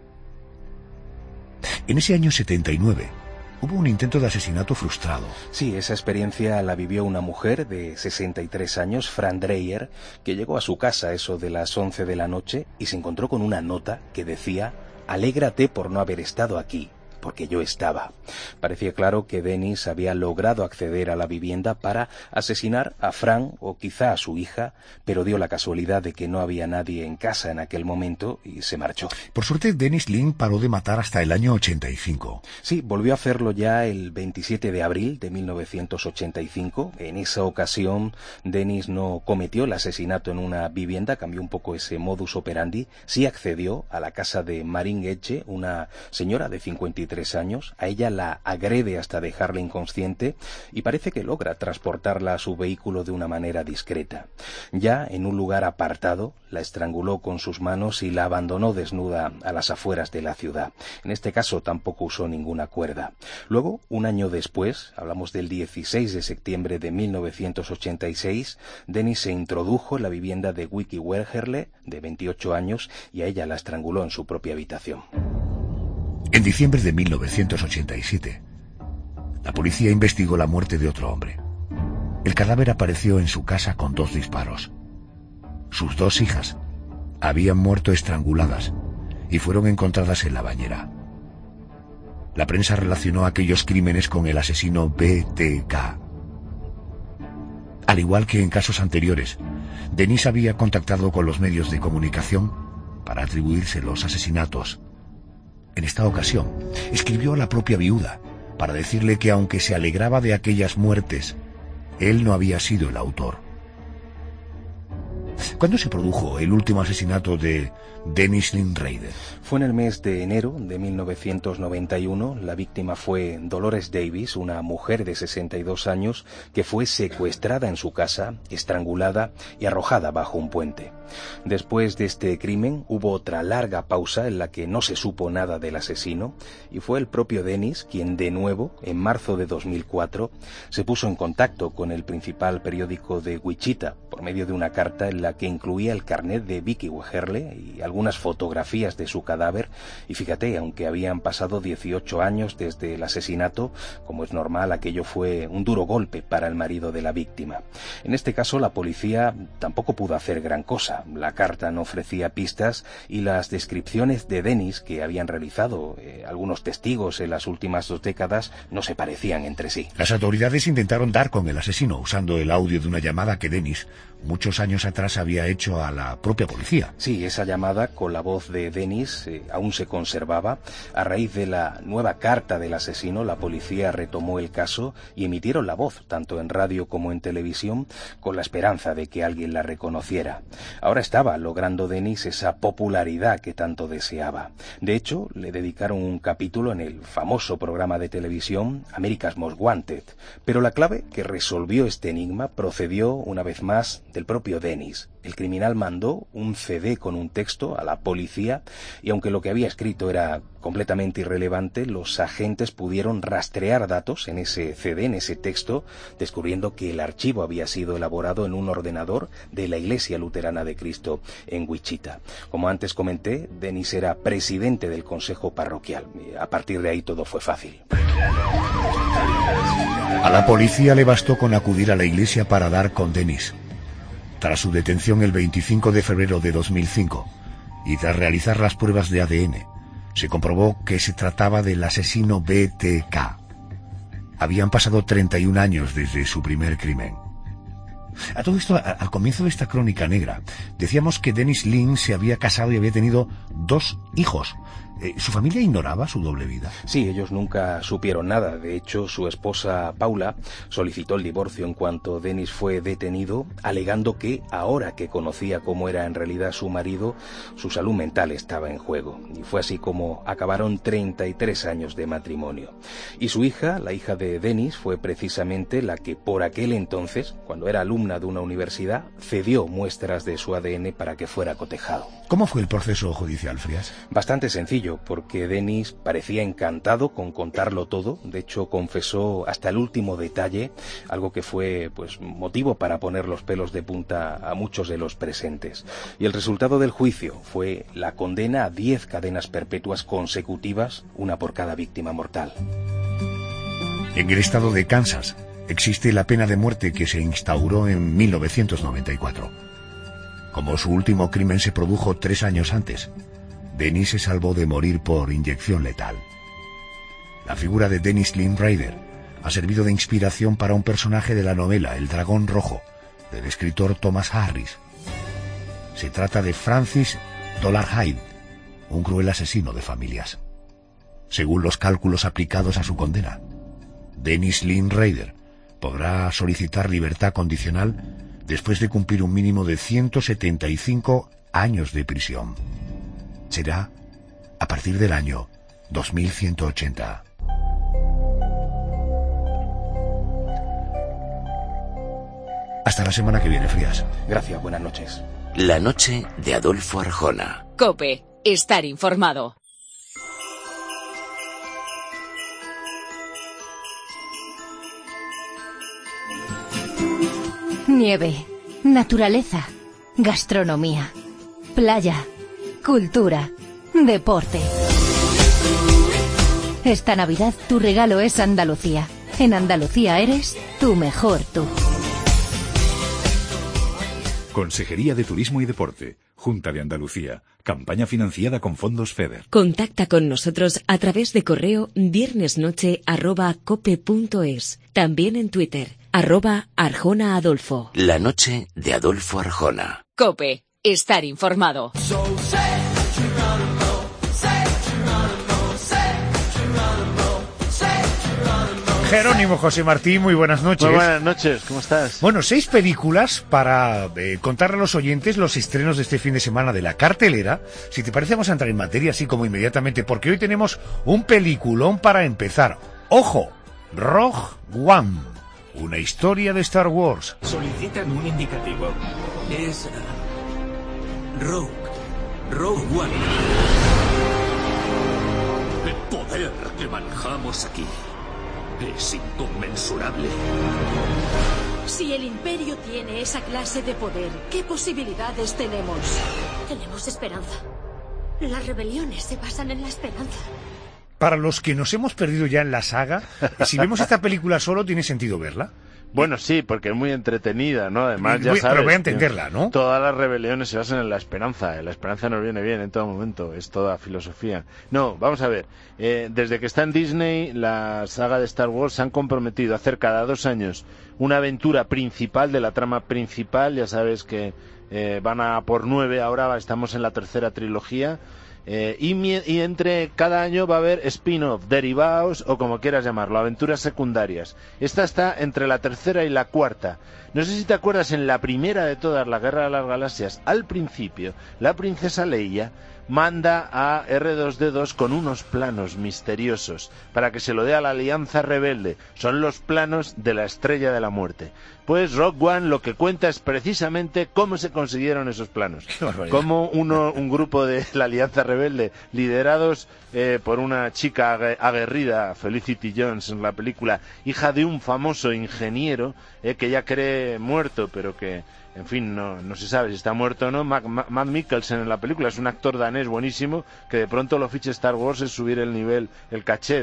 En ese año 79, hubo un intento de asesinato frustrado. Sí, esa experiencia la vivió una mujer de 63 años, Fran Dreyer, que llegó a su casa a eso de las 11 de la noche y se encontró con una nota que decía: «Alégrate por no haber estado aquí, porque yo estaba». Parecía claro que Dennis había logrado acceder a la vivienda para asesinar a Fran o quizá a su hija, pero dio la casualidad de que no había nadie en casa en aquel momento y se marchó. Por suerte, Dennis Lynn paró de matar hasta el año 85. Sí, volvió a hacerlo ya el 27 de abril de 1985. En esa ocasión, Dennis no cometió el asesinato en una vivienda, cambió un poco ese modus operandi. Sí accedió a la casa de Marin Etche, una señora de 53 53 años. A ella la agrede hasta dejarla inconsciente y parece que logra transportarla a su vehículo de una manera discreta. Ya en un lugar apartado, la estranguló con sus manos y la abandonó desnuda a las afueras de la ciudad. En este caso tampoco usó ninguna cuerda. Luego, un año después, hablamos del 16 de septiembre de 1986, Dennis se introdujo en la vivienda de Vicky Wegerle, de 28 años, y a ella la estranguló en su propia habitación. En diciembre de 1987, la policía investigó la muerte de otro hombre. El cadáver apareció en su casa con 2 disparos. Sus 2 hijas habían muerto estranguladas y fueron encontradas en la bañera. La prensa relacionó aquellos crímenes con el asesino BTK. Al igual que en casos anteriores, Dennis había contactado con los medios de comunicación para atribuirse los asesinatos. En esta ocasión, escribió a la propia viuda para decirle que aunque se alegraba de aquellas muertes, él no había sido el autor. ¿Cuándo se produjo el último asesinato de Dennis Lynn Rader? Fue en el mes de enero de 1991. La víctima fue Dolores Davis, una mujer de 62 años que fue secuestrada en su casa, estrangulada y arrojada bajo un puente. Después de este crimen hubo otra larga pausa en la que no se supo nada del asesino y fue el propio Dennis quien de nuevo, en marzo de 2004, se puso en contacto con el principal periódico de Wichita por medio de una carta en la que incluía el carnet de Vicky Wegerle y algunas fotografías de su cadáver. Y fíjate, aunque habían pasado 18 años desde el asesinato, como es normal, aquello fue un duro golpe para el marido de la víctima. En este caso la policía tampoco pudo hacer gran cosa. La carta no ofrecía pistas y las descripciones de Dennis que habían realizado algunos testigos en las últimas 2 décadas no se parecían entre sí. Las autoridades intentaron dar con el asesino usando el audio de una llamada que Dennis muchos años atrás había hecho a la propia policía. Sí, esa llamada con la voz de Dennis aún se conservaba. A raíz de la nueva carta del asesino, la policía retomó el caso y emitieron la voz, tanto en radio como en televisión, con la esperanza de que alguien la reconociera. Ahora estaba logrando Dennis esa popularidad que tanto deseaba. De hecho, le dedicaron un capítulo en el famoso programa de televisión America's Most Wanted. Pero la clave que resolvió este enigma procedió, una vez más, del propio Dennis. El criminal mandó un CD con un texto a la policía y aunque lo que había escrito era completamente irrelevante, los agentes pudieron rastrear datos en ese CD, en ese texto, descubriendo que el archivo había sido elaborado en un ordenador de la Iglesia Luterana de Cristo en Wichita. Como antes comenté, Dennis era presidente del consejo parroquial. A partir de ahí todo fue fácil. A la policía le bastó con acudir a la iglesia para dar con Dennis. Tras su detención el 25 de febrero de 2005 y tras realizar las pruebas de ADN, se comprobó que se trataba del asesino BTK. Habían pasado 31 años desde su primer crimen. A todo esto, al comienzo de esta crónica negra, decíamos que Dennis Lynn se había casado y había tenido 2 hijos. ¿Su familia ignoraba su doble vida? Sí, ellos nunca supieron nada. De hecho, su esposa Paula solicitó el divorcio en cuanto Dennis fue detenido, alegando que, ahora que conocía cómo era en realidad su marido, su salud mental estaba en juego. Y fue así como acabaron 33 años de matrimonio. Y su hija, la hija de Dennis, fue precisamente la que por aquel entonces, cuando era alumna de una universidad, cedió muestras de su ADN para que fuera cotejado. ¿Cómo fue el proceso judicial, Frías? Bastante sencillo, porque Dennis parecía encantado con contarlo todo. De hecho, confesó hasta el último detalle, algo que fue motivo para poner los pelos de punta a muchos de los presentes. Y el resultado del juicio fue la condena a 10 cadenas perpetuas consecutivas, una por cada víctima mortal. En el estado de Kansas existe la pena de muerte que se instauró en 1994. Como su último crimen se produjo 3 años antes, Dennis se salvó de morir por inyección letal. La figura de Dennis Lynn Rader ha servido de inspiración para un personaje de la novela El Dragón Rojo, del escritor Thomas Harris. Se trata de Francis Dolarhyde, un cruel asesino de familias. Según los cálculos aplicados a su condena, Dennis Lynn Rader podrá solicitar libertad condicional después de cumplir un mínimo de 175 años de prisión. Será a partir del año 2180. Hasta la semana que viene, Frías. Gracias, buenas noches. La noche de Adolfo Arjona. COPE. Estar informado. Nieve, naturaleza, gastronomía, playa, cultura, deporte. Esta Navidad tu regalo es Andalucía. En Andalucía eres tu mejor tú. Consejería de Turismo y Deporte, Junta de Andalucía, campaña financiada con fondos FEDER. Contacta con nosotros a través de correo viernesnoche@cope.es. También en Twitter, @ArjonaAdolfo. La noche de Adolfo Arjona. COPE. Estar informado. Jerónimo José Martín, muy buenas noches. Muy buenas noches, ¿cómo estás? Bueno, 6 películas para contarle a los oyentes los estrenos de este fin de semana de la cartelera. Si te parece, vamos a entrar en materia así como inmediatamente, porque hoy tenemos un peliculón para empezar. ¡Ojo! Rogue One, una historia de Star Wars. Solicitan un indicativo. Es... Rogue One. El poder que manejamos aquí es inconmensurable. Si el Imperio tiene esa clase de poder, ¿qué posibilidades tenemos? Tenemos esperanza. Las rebeliones se basan en la esperanza. Para los que nos hemos perdido ya en la saga, si vemos esta película solo, ¿tiene sentido verla? Bueno, sí, porque es muy entretenida, ¿no? Además, ya sabes... Pero voy a entenderla, ¿no? Todas las rebeliones se basan en la esperanza. La esperanza nos viene bien en todo momento. Es toda filosofía. No, vamos a ver. Desde que está en Disney, la saga de Star Wars se han comprometido a hacer cada 2 años una aventura principal de la trama principal. Ya sabes que van a por 9, ahora estamos en la 3ª trilogía. Y entre cada año va a haber spin-off, derivados o como quieras llamarlo, aventuras secundarias. Esta está entre la 3ª y la 4ª. No sé si te acuerdas, en la primera de todas, la Guerra de las Galaxias, al principio, la princesa Leia manda a R2D2 con unos planos misteriosos para que se lo dé a la Alianza Rebelde. Son los planos de la Estrella de la Muerte. Pues Rogue One lo que cuenta es precisamente cómo se consiguieron esos planos. Cómo un grupo de la Alianza Rebelde, liderados por una chica aguerrida, Felicity Jones en la película, hija de un famoso ingeniero que ella cree muerto, pero que... En fin, no se sabe si está muerto o no. Matt Mikkelsen en la película es un actor danés buenísimo, que de pronto lo fiche Star Wars es subir el nivel, el caché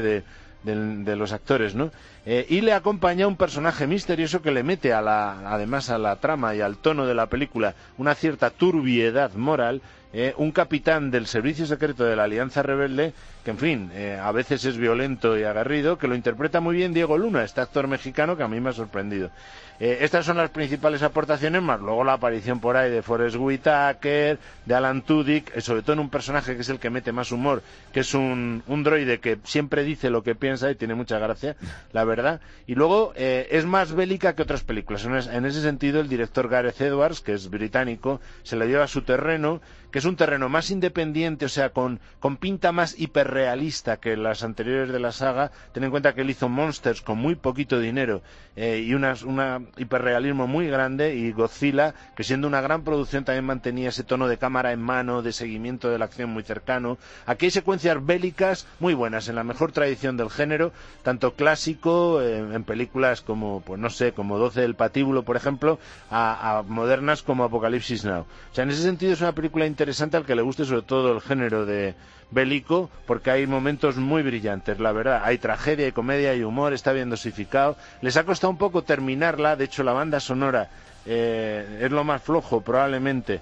de los actores, ¿no? Y le acompaña un personaje misterioso que le mete además a la trama y al tono de la película una cierta turbiedad moral, un capitán del servicio secreto de la Alianza Rebelde que, en fin, a veces es violento y aguerrido, que lo interpreta muy bien Diego Luna, este actor mexicano que a mí me ha sorprendido. Estas son las principales aportaciones, más luego la aparición por ahí de Forrest Whitaker, de Alan Tudyk, sobre todo en un personaje que es el que mete más humor, que es un droide que siempre dice lo que piensa y tiene mucha gracia, la verdad. Y luego es más bélica que otras películas. En ese sentido, el director Gareth Edwards, que es británico, se le lleva a su terreno, que es un terreno más independiente, o sea, con pinta más hiperrealista que las anteriores de la saga. Ten en cuenta que él hizo Monsters con muy poquito dinero y una hiperrealismo muy grande, y Godzilla, que siendo una gran producción también mantenía ese tono de cámara en mano, de seguimiento de la acción muy cercano. Aquí hay secuencias bélicas muy buenas, en la mejor tradición del género, tanto clásico, en películas como, pues no sé, como 12 del Patíbulo, por ejemplo, a modernas como Apocalipsis Now. O sea, en ese sentido es una película interesante al que le guste sobre todo el género de bélico, porque hay momentos muy brillantes, la verdad. Hay tragedia, hay comedia, hay humor, está bien dosificado. Les ha costado un poco terminarla, de hecho la banda sonora es lo más flojo probablemente,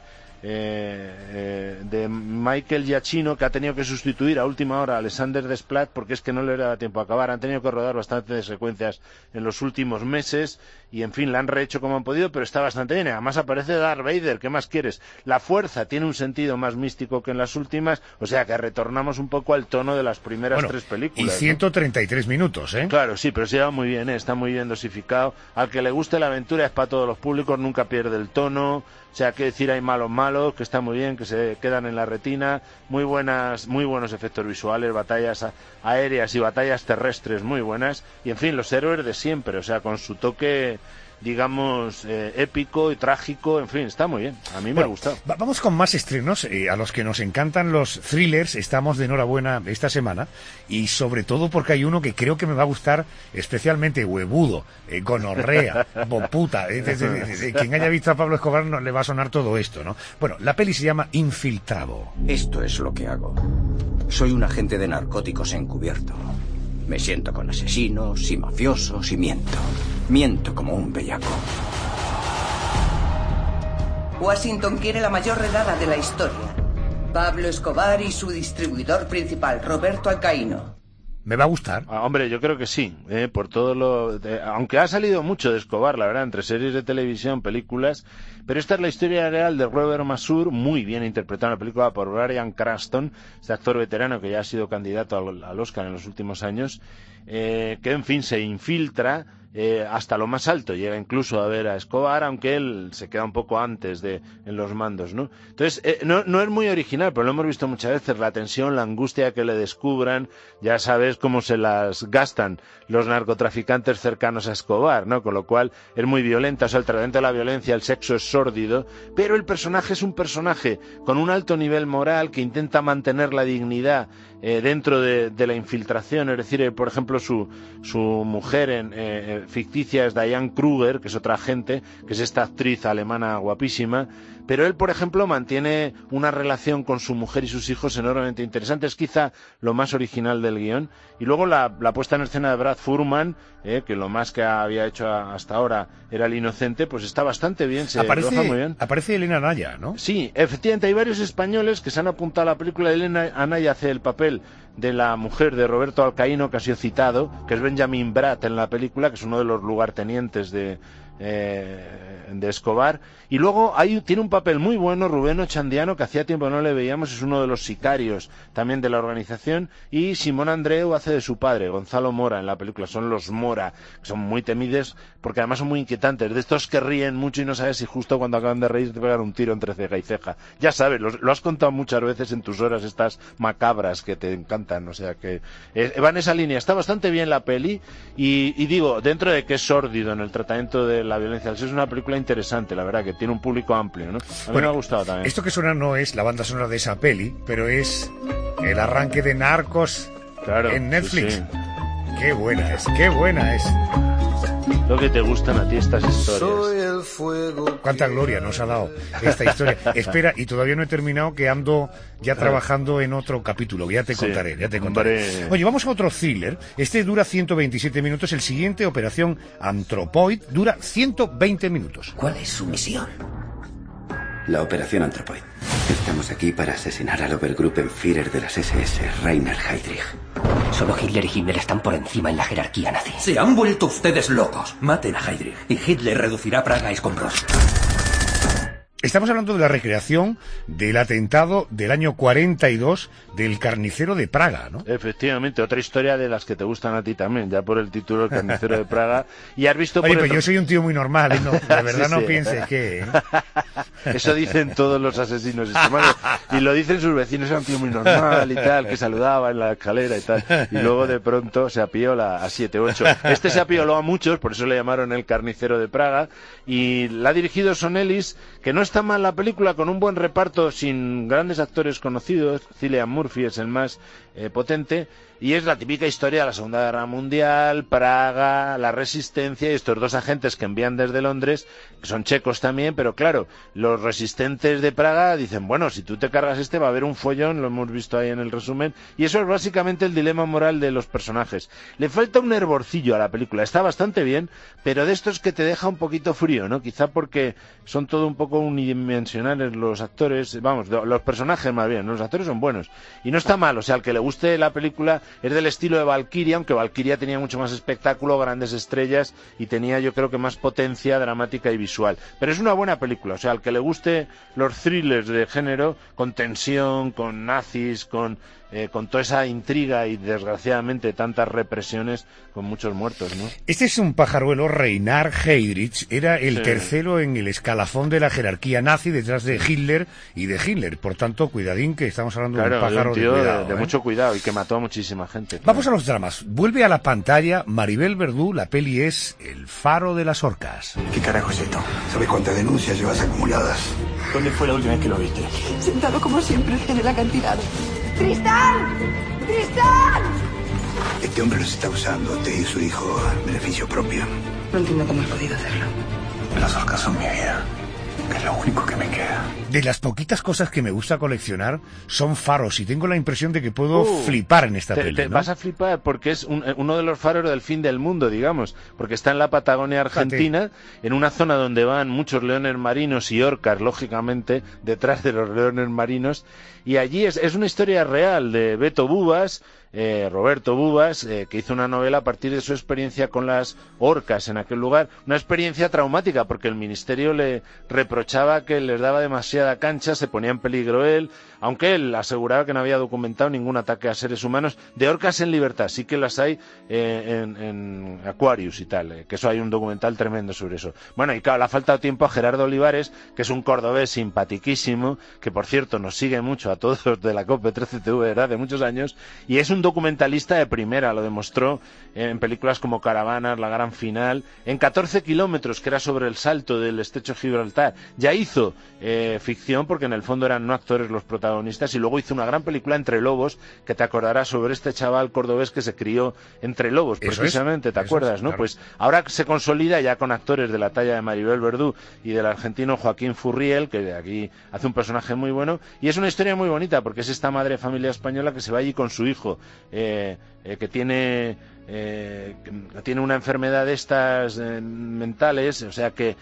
de Michael Giacchino, que ha tenido que sustituir a última hora a Alexander Desplat porque es que no le daba tiempo a acabar. Han tenido que rodar bastantes secuencias en los últimos meses y en fin, la han rehecho como han podido, pero está bastante bien. Además aparece Darth Vader, ¿qué más quieres? La fuerza tiene un sentido más místico que en las últimas, o sea que retornamos un poco al tono de las primeras 3 películas. Y 133 minutos, ¿eh? Claro, sí, pero se lleva muy bien, está muy bien dosificado. Al que le guste la aventura es para todos los públicos, nunca pierde el tono. O sea, que decir, hay malos, que está muy bien, que se quedan en la retina, muy buenos efectos visuales, batallas aéreas y batallas terrestres muy buenas, y en fin, los héroes de siempre, o sea, con su toque, digamos, épico y trágico, en fin, está muy bien, a mí me ha gustado. Vamos con más estrenos, a los que nos encantan los thrillers, estamos de enhorabuena esta semana, y sobre todo porque hay uno que creo que me va a gustar especialmente, huevudo, gonorrea, boputa, quien haya visto a Pablo Escobar no le va a sonar todo esto, ¿no? Bueno, la peli se llama Infiltrado. Esto es lo que hago. Soy un agente de narcóticos encubierto. Me siento con asesinos y mafiosos y miento. Miento como un bellaco. Washington quiere la mayor redada de la historia. Pablo Escobar y su distribuidor principal, Roberto Alcaíno. ¿Me va a gustar? Hombre, yo creo que sí, por todo aunque ha salido mucho de Escobar, la verdad, entre series de televisión, películas, pero esta es la historia real de Robert Masur, muy bien interpretada en la película por Bryan Cranston, este actor veterano que ya ha sido candidato al Oscar en los últimos años, que en fin se infiltra hasta lo más alto, llega incluso a ver a Escobar, aunque él se queda un poco antes en los mandos, ¿no? Entonces, no es muy original, pero lo hemos visto muchas veces, la tensión, la angustia que le descubran, ya sabes cómo se las gastan los narcotraficantes cercanos a Escobar, ¿no? Con lo cual es muy violenta, o sea, el tratamiento de la violencia, el sexo es sórdido, pero el personaje es un personaje con un alto nivel moral que intenta mantener la dignidad dentro de la infiltración, es decir, por ejemplo, su mujer ficticia es Diane Kruger, que es otra agente, que es esta actriz alemana guapísima, pero él, por ejemplo, mantiene una relación con su mujer y sus hijos enormemente interesante, es quizá lo más original del guión, y luego la puesta en escena de Brad Furman, que lo más que había hecho hasta ahora era El Inocente, pues está bastante bien, se roza muy bien. Aparece Elena Anaya, ¿no? Sí, efectivamente, hay varios españoles que se han apuntado a la película. Elena Anaya hace el papel de la mujer de Roberto Alcaíno, que ha sido citado, que es Benjamin Bratt en la película, que es uno de los lugartenientes de Escobar, y luego tiene un papel muy bueno Rubén Ochandiano, que hacía tiempo que no le veíamos, es uno de los sicarios también de la organización, y Simón Andreu hace de su padre, Gonzalo Mora, en la película. Son los Mora, que son muy temibles porque además son muy inquietantes, de estos que ríen mucho y no sabes si justo cuando acaban de reír te pegan un tiro entre ceja y ceja, ya sabes, lo has contado muchas veces en tus horas estas macabras que te encantan, o sea que va en esa línea. Está bastante bien la peli y digo, dentro de que es sórdido en el tratamiento de la violencia, es una película interesante, la verdad, que tiene un público amplio, ¿no? A mí me ha gustado también. Esto que suena no es la banda sonora de esa peli, pero es el arranque de Narcos en Netflix. Sí, sí. Qué buena es. Lo que te gustan a ti estas historias. Cuánta gloria nos ha dado esta historia. Espera, y todavía no he terminado, que ando ya trabajando en otro capítulo. Ya te contaré. Oye, vamos a otro thriller. Este dura 127 minutos. El siguiente, Operación Anthropoid, dura 120 minutos. ¿Cuál es su misión? La Operación Anthropoid. Estamos aquí para asesinar al Obergruppenführer de las SS, Rainer Heydrich. Solo Hitler y Himmler están por encima en la jerarquía nazi. Se han vuelto ustedes locos. Maten a Heydrich y Hitler reducirá Praga a escombros. Estamos hablando de la recreación del atentado del año 42 del carnicero de Praga, ¿no? Efectivamente, otra historia de las que te gustan a ti también, ya por el título El carnicero de Praga. Y has visto... Oye, pero yo soy un tío muy normal, ¿eh? No, de verdad sí, no pienses que... Eso dicen todos los asesinos. Y lo dicen sus vecinos, era un tío muy normal y tal, que saludaba en la escalera y tal. Y luego de pronto se apiola a 7, 8. Este se apioló a muchos, por eso le llamaron El carnicero de Praga. Y la ha dirigido Son Ellis, que no está mal la película, con un buen reparto, sin grandes actores conocidos. Cillian Murphy es el más potente, y es la típica historia de la Segunda Guerra Mundial, Praga, la resistencia, y estos dos agentes que envían desde Londres, que son checos también, pero claro, los resistentes de Praga dicen, bueno, si tú te cargas va a haber un follón, lo hemos visto ahí en el resumen, y eso es básicamente el dilema moral de los personajes. Le falta un hervorcillo a la película, está bastante bien, pero de estos que te deja un poquito frío, ¿no? Quizá porque son todo un poco unidimensionales los actores, vamos, los personajes más bien, los actores son buenos, y no está mal, o sea, al que le guste la película Es del estilo de Valkyria, aunque Valkyria tenía mucho más espectáculo, grandes estrellas y tenía, yo creo que más potencia dramática y visual. Pero es una buena película, o sea, al que le guste los thrillers de género, con tensión, con nazis, con toda esa intriga y desgraciadamente tantas represiones, con muchos muertos, ¿no? Este es un pajaruelo, Reinhard Heydrich, era el tercero en el escalafón de la jerarquía nazi detrás de Hitler y de Hitler. Por tanto, cuidadín, que estamos hablando de un pájaro de cuidado, de mucho cuidado y que mató a muchísima gente. Vamos a los dramas. Vuelve a la pantalla Maribel Verdú, la peli es El faro de las orcas. ¿Qué carajo es esto? ¿Sabes cuántas denuncias llevas acumuladas? ¿Dónde fue la última vez que lo viste? Sentado como siempre en el acantilado. ¡Tristán! ¡Tristán! Este hombre los está usando a usted y su hijo en beneficio propio. No entiendo cómo has podido hacerlo. Las orcas son mi vida. Es lo único que me queda. De las poquitas cosas que me gusta coleccionar son faros y tengo la impresión de que puedo flipar en esta peli, ¿no? Vas a flipar porque es uno de los faros del fin del mundo, digamos, porque está en la Patagonia Argentina, en una zona donde van muchos leones marinos y orcas, lógicamente, detrás de los leones marinos, y allí es una historia real de Beto Bubas, Roberto Bubas, que hizo una novela a partir de su experiencia con las orcas en aquel lugar, una experiencia traumática porque el ministerio le reprochaba que les daba demasiada cancha, se ponía en peligro él, aunque él aseguraba que no había documentado ningún ataque a seres humanos. De orcas en libertad, sí que las hay en Aquarius y tal, que eso hay un documental tremendo sobre eso. Bueno, y claro, le ha faltado tiempo a Gerardo Olivares, que es un cordobés simpatiquísimo, que por cierto nos sigue mucho a todos de la COPE 13 TV, ¿verdad?, de muchos años, y es un documentalista de primera, lo demostró en películas como Caravanas, La Gran Final, en 14 kilómetros, que era sobre el salto del estrecho de Gibraltar. Ya hizo ficción, porque en el fondo eran no actores los protagonistas, y luego hizo una gran película, Entre Lobos, que te acordarás, sobre este chaval cordobés que se crió entre lobos, precisamente, ¿te acuerdas, no? Claro. Pues ahora se consolida ya con actores de la talla de Maribel Verdú y del argentino Joaquín Furriel, que aquí hace un personaje muy bueno, y es una historia muy bonita, porque es esta madre de familia española que se va allí con su hijo, que tiene una enfermedad de estas mentales, o sea que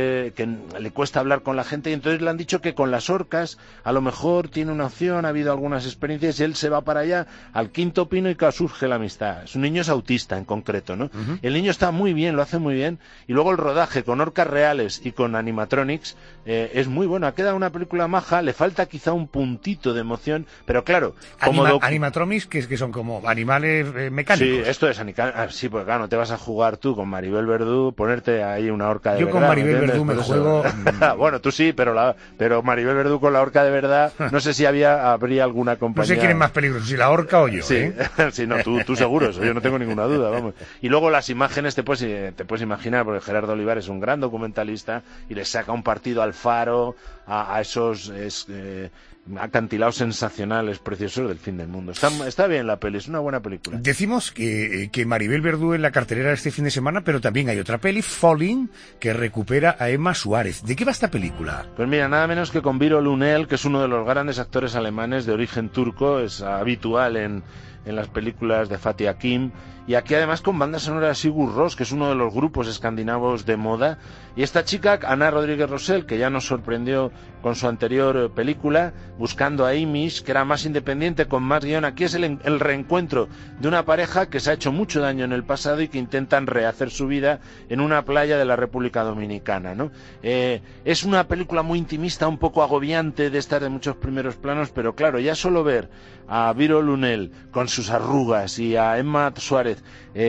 le cuesta hablar con la gente, y entonces le han dicho que con las orcas a lo mejor tiene una opción, ha habido algunas experiencias, y él se va para allá al Quinto Pino y que surge la amistad. Su niño es autista en concreto, ¿no? El niño está muy bien, lo hace muy bien, y luego el rodaje con orcas reales y con animatronics es muy bueno. Ha quedado una película maja, le falta quizá un puntito de emoción, pero claro, como animatronics que son como animales mecánicos. Sí, esto es sí, pues claro, no te vas a jugar tú con Maribel Verdú, ponerte ahí una orca de verdad. Yo con Maribel Verdú me juego... Bueno, tú sí, pero Maribel Verdú con la orca de verdad, no sé si habría alguna compañía... No sé quién es más peligroso, si la orca o yo, sí. Sí, no, tú seguro, yo no tengo ninguna duda, vamos. Y luego las imágenes te puedes imaginar, porque Gerardo Olivares es un gran documentalista y le saca un partido al faro, a esos acantilados sensacionales, preciosos del fin del mundo. Está bien la peli, es una buena película. Decimos que Maribel Verdú en la cartelera este fin de semana, pero también hay otra peli, Falling, que recupera a Emma Suárez. ¿De qué va esta película? Pues mira, nada menos que con Viro Lunel, que es uno de los grandes actores alemanes de origen turco, es habitual en las películas de Fatih Akin, y aquí además con banda sonora de Sigur Rós, que es uno de los grupos escandinavos de moda, y esta chica, Ana Rodríguez Rosell, que ya nos sorprendió con su anterior película, Buscando a Imish, que era más independiente, con más guión. Aquí es el reencuentro de una pareja que se ha hecho mucho daño en el pasado y que intentan rehacer su vida en una playa de la República Dominicana, ¿no? Es una película muy intimista, un poco agobiante, de estas de muchos primeros planos, pero claro, ya solo ver a Viro Lunel con sus arrugas y a Emma Suárez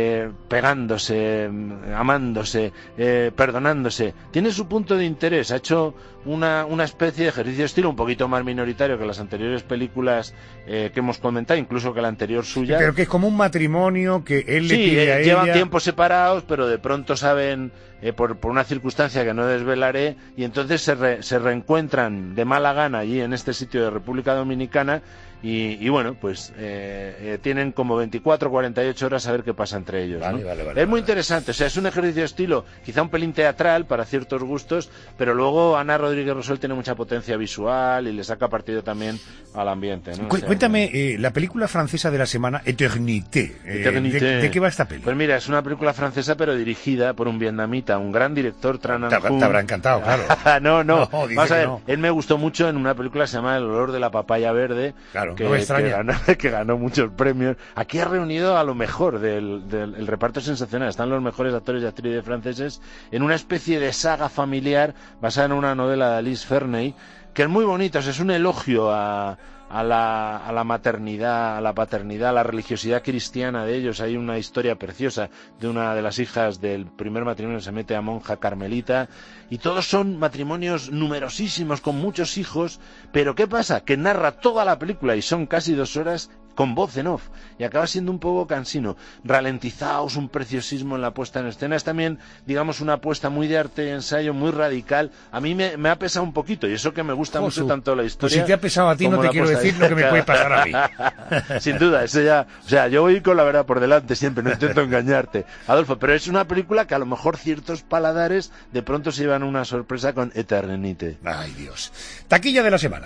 pegándose, amándose, perdonándose, tiene su punto de interés. Ha hecho una especie de ejercicio de estilo un poquito más minoritario que las anteriores películas que hemos comentado, incluso que la anterior suya. Pero que es como un matrimonio que él le pide a ella. Llevan tiempos separados, pero de pronto saben, por una circunstancia que no desvelaré, y entonces se reencuentran de mala gana allí en este sitio de República Dominicana. Y bueno, pues tienen como 24 o 48 horas a ver qué pasa entre ellos, ¿no? Es muy interesante, o sea, es un ejercicio de estilo, quizá un pelín teatral para ciertos gustos, pero luego Ana Rodríguez Rosell tiene mucha potencia visual y le saca partido también al ambiente, ¿no? Cuéntame, la película francesa de la semana, Eternité. ¿De qué va esta peli? Pues mira, es una película francesa, pero dirigida por un vietnamita, un gran director, Tran Anh Te habrá encantado, claro. No, vamos a ver, él me gustó mucho en una película que se llama El olor de la papaya verde, claro, Claro, no me extraña. Que ganó muchos premios. Aquí ha reunido a lo mejor el reparto sensacional. Están los mejores actores y actrices franceses en una especie de saga familiar basada en una novela de Alice Ferney, que es muy bonita. O sea, es un elogio a la maternidad, a la paternidad, a la religiosidad cristiana de ellos. Hay una historia preciosa de una de las hijas del primer matrimonio que se mete a monja carmelita, y todos son matrimonios numerosísimos con muchos hijos. Pero ¿qué pasa? Que narra toda la película, y son casi 2 horas, con voz en off, y acaba siendo un poco cansino. Ralentizaos, un preciosismo en la puesta en escena. Es también, digamos, una apuesta muy de arte y ensayo, muy radical. A mí me ha pesado un poquito, y eso que me gusta mucho tanto la historia. Pues si te ha pesado a ti, no te quiero decir lo que me puede pasar a mí. Sin duda, eso ya, o sea, yo voy con la verdad por delante siempre, no intento engañarte, Adolfo, pero es una película que a lo mejor ciertos paladares de pronto se llevan una sorpresa con Eternite. Ay, Dios. Taquilla de la semana.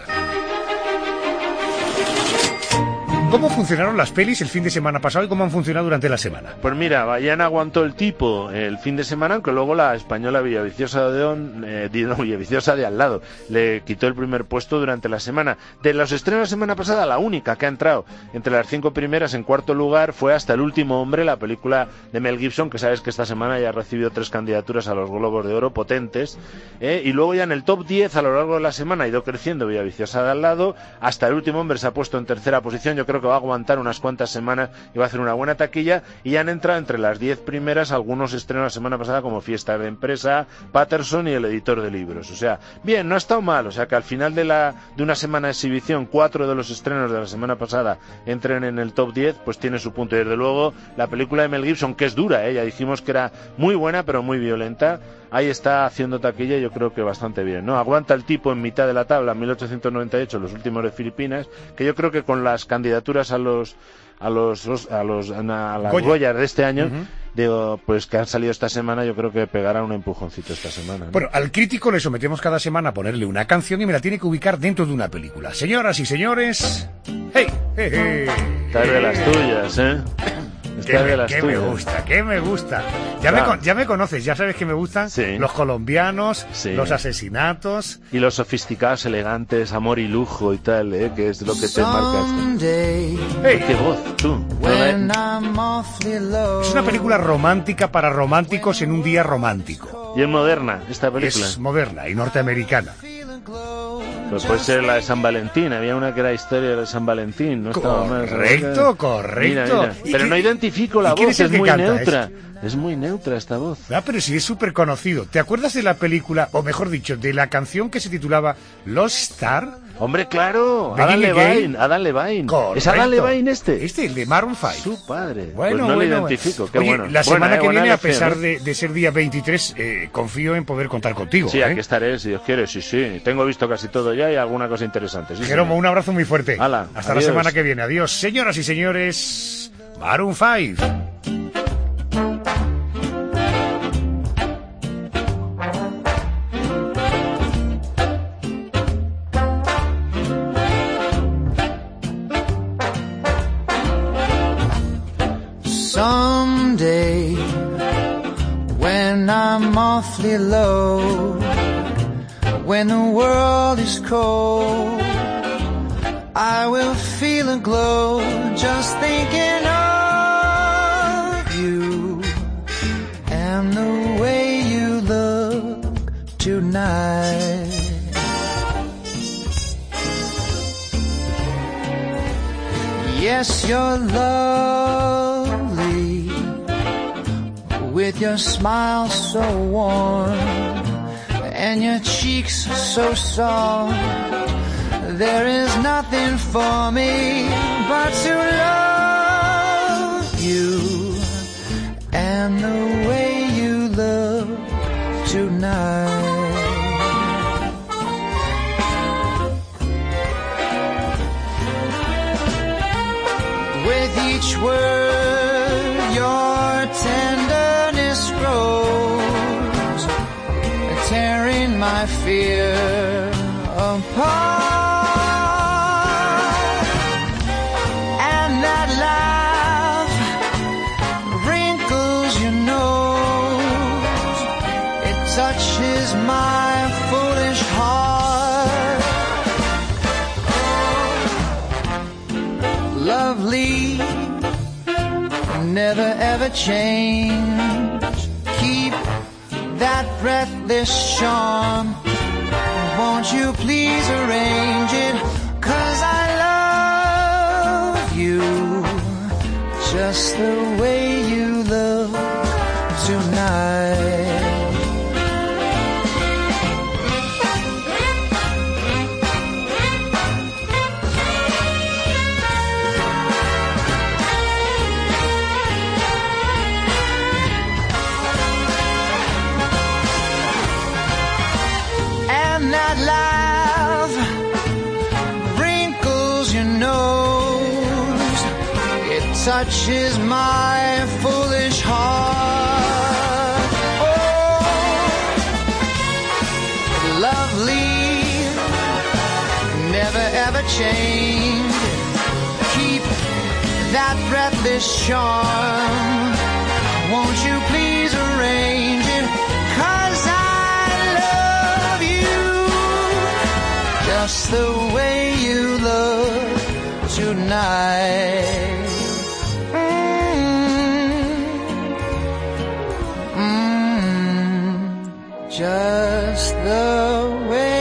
¿Cómo funcionaron las pelis el fin de semana pasado y cómo han funcionado durante la semana? Pues mira, Bayana aguantó el tipo el fin de semana, aunque luego la española Villaviciosa de al lado le quitó el primer puesto durante la semana. De los estrenos de la semana pasada, la única que ha entrado entre las 5 primeras en cuarto lugar fue Hasta el último hombre, la película de Mel Gibson, que sabes que esta semana ya ha recibido 3 candidaturas a los Globos de Oro potentes, y luego ya en el top 10 a lo largo de la semana ha ido creciendo Villaviciosa de al lado. Hasta el último hombre se ha puesto en tercera posición. Yo creo que va a aguantar unas cuantas semanas y va a hacer una buena taquilla, y ya han entrado entre las 10 primeras algunos estrenos la semana pasada como Fiesta de Empresa, Patterson y El editor de libros. O sea, bien, no ha estado mal. O sea, que al final de una semana de exhibición 4 de los estrenos de la semana pasada entren en el top 10, pues tiene su punto. Y desde luego la película de Mel Gibson, que es dura, ya dijimos que era muy buena pero muy violenta, ahí está haciendo taquilla, yo creo que bastante bien, ¿no? Aguanta el tipo en mitad de la tabla, 1898, los últimos de Filipinas, que yo creo que con las candidaturas a las Goyas de este año, digo, pues que han salido esta semana, yo creo que pegará un empujoncito esta semana, ¿no? Bueno, al crítico le sometemos cada semana a ponerle una canción y me la tiene que ubicar dentro de una película. Señoras y señores, ¡hey! Estás de las tuyas, ¿eh? ¿Qué me gusta? Ya me conoces, ya sabes que me gustan los colombianos, los asesinatos. Y los sofisticados, elegantes, amor y lujo y tal, que es lo que te marcaste. ¡Qué voz, tú! Es una película romántica para románticos en un día romántico. ¿Y es moderna esta película? Es moderna y norteamericana. Pues puede ser la de San Valentín, había una que era historia de San Valentín, no estaba mal. Correcto. Mira. Pero no identifico la voz, es muy neutra. Es muy neutra esta voz. Pero sí es súper conocido. ¿Te acuerdas de la película, o mejor dicho, de la canción que se titulaba Lost Star? Hombre, claro, Adam Levine. Correcto. ¿Es Adam Levine este? El de Maroon 5. Su padre. Bueno, pues no lo identifico, qué Oye, bueno. La semana que viene, elección, a pesar de ser día 23, confío en poder contar contigo. Sí, aquí estaré, si Dios quiere, sí. Tengo visto casi todo ya y alguna cosa interesante. Sí, Jeromo, un abrazo muy fuerte. Hala, hasta adiós. la semana que viene. Adiós, señoras y señores. Maroon 5. Someday, when I'm awfully low, when the world is cold, I will feel a glow just thinking of you and the way you look tonight. Yes, you're lovely, with your smile so warm and your cheeks so soft. There is nothing for me but to love you and the way you look tonight. With each word, your tenderness grows, tearing my fear apart. And that laugh wrinkles your nose, it touches my foolish heart. lovely, never ever change. Keep that breathless charm. Won't you please arrange it? 'Cause I love you just the way you look tonight. That laugh wrinkles your nose, it touches my foolish heart. Oh, lovely, never ever change. Keep that breathless charm. Won't you please arrange it? 'Cause just the way you look tonight. Just the way